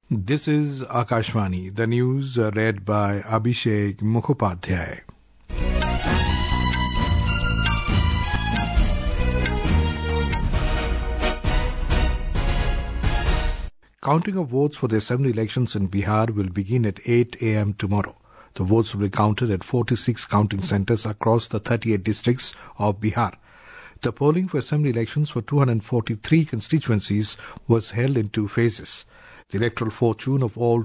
This is Akashvani, the news read by Abhishek Mukhopadhyay. Counting of votes for the assembly elections in Bihar will begin at 8 a.m. tomorrow. The votes will be counted at 46 counting centers across the 38 districts of Bihar. The polling for assembly elections for 243 constituencies was held in two phases. The electoral fortune of all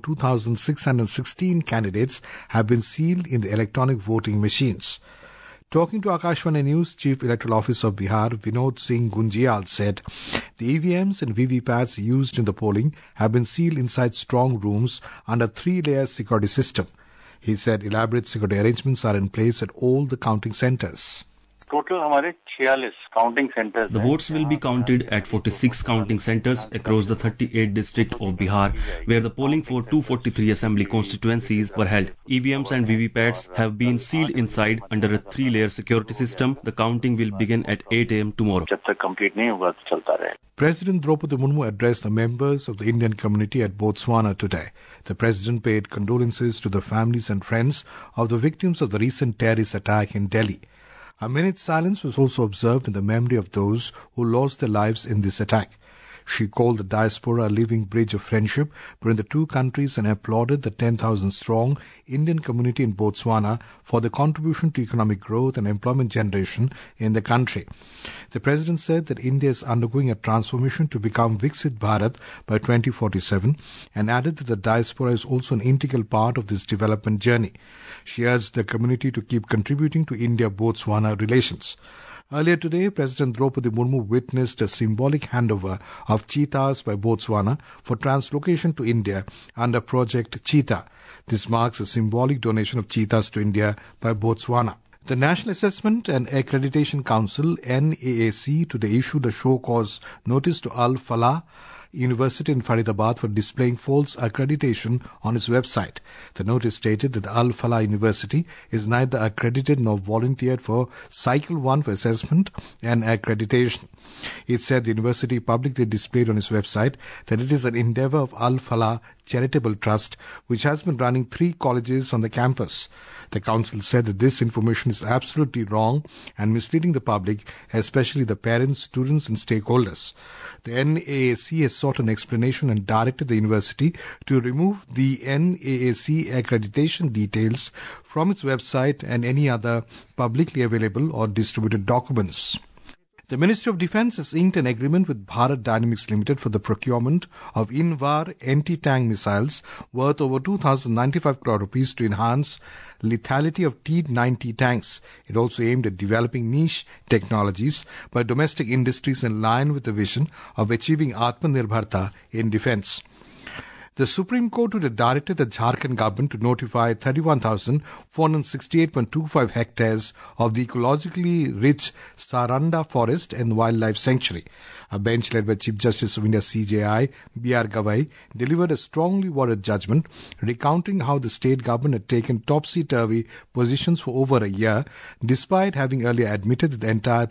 2,616 candidates have been sealed in the electronic voting machines. Talking to Akashvani News, Chief Electoral Officer of Bihar, Vinod Singh Gunjial, said the EVMs and VVPATs used in the polling have been sealed inside strong rooms under 3-layer security system. He said elaborate security arrangements are in place at all the counting centers. Total हमारे 46 counting centers. The votes will be counted at 46 counting centers across the 38 districts of Bihar, where the polling for 243 assembly constituencies were held. EVMs and VVPATs have been sealed inside under a 3-layer security system. The counting will begin at 8 a.m. tomorrow. जब तक complete नहीं होगा तो चलता रहे. President Draupadi Murmu addressed the members of the Indian community at Botswana today. The president paid condolences to the families and friends of the victims of the recent terrorist attack in Delhi. A minute's silence was also observed in the memory of those who lost their lives in this attack. She called the diaspora a living bridge of friendship between the two countries and applauded the 10,000-strong Indian community in Botswana for the contribution to economic growth and employment generation in the country. The President said that India is undergoing a transformation to become Viksit Bharat by 2047 and added that the diaspora is also an integral part of this development journey. She urged the community to keep contributing to India-Botswana relations. Earlier today, President Draupadi Murmu witnessed a symbolic handover of cheetahs by Botswana for translocation to India under Project Cheetah. This marks a symbolic donation of cheetahs to India by Botswana. The National Assessment and Accreditation Council, NAAC, today issued a show-cause notice to Al Falah University in Faridabad for displaying false accreditation on its website. The notice stated that Al Falah University is neither accredited nor volunteered for Cycle 1 for assessment and accreditation. It said the university publicly displayed on its website that it is an endeavor of Al Falah Charitable Trust, which has been running 3 colleges on the campus. The council said that this information is absolutely wrong and misleading the public, especially the parents, students and stakeholders. The NAAC has sought an explanation and directed the university to remove the NAAC accreditation details from its website and any other publicly available or distributed documents. The Ministry of Defence has inked an agreement with Bharat Dynamics Limited for the procurement of Invar anti-tank missiles worth over 2,095 crore rupees to enhance lethality of T-90 tanks. It also aimed at developing niche technologies by domestic industries in line with the vision of achieving Atmanirbharta in defence. The Supreme Court would have directed the Jharkhand government to notify 31,468.25 hectares of the ecologically rich Saranda Forest and Wildlife Sanctuary. A bench led by Chief Justice of India CJI, B.R. Gavai, delivered a strongly worded judgment recounting how the state government had taken topsy-turvy positions for over a year, despite having earlier admitted that the entire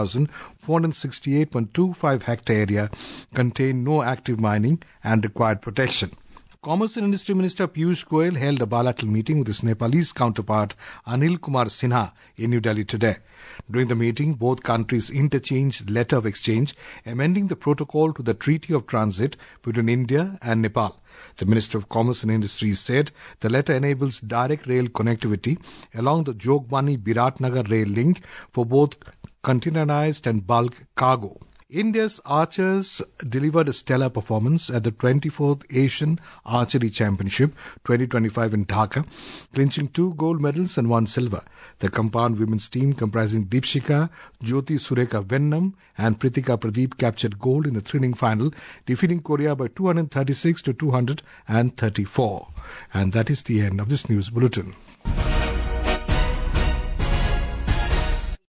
31,468.25 hectare area contained no active mining and required protection. Commerce and Industry Minister Piyush Goyal held a bilateral meeting with his Nepalese counterpart Anil Kumar Sinha in New Delhi today. During the meeting, both countries interchanged letter of exchange, amending the protocol to the Treaty of Transit between India and Nepal. The Minister of Commerce and Industry said the letter enables direct rail connectivity along the Jogbani-Biratnagar rail link for both containerized and bulk cargo. India's archers delivered a stellar performance at the 24th Asian Archery Championship 2025 in Dhaka, clinching 2 gold medals and 1 silver. The compound women's team comprising Deepshika, Jyoti Sureka Vennam and Pritika Pradeep captured gold in the thrilling final, defeating Korea by 236 to 234. And that is the end of this news bulletin.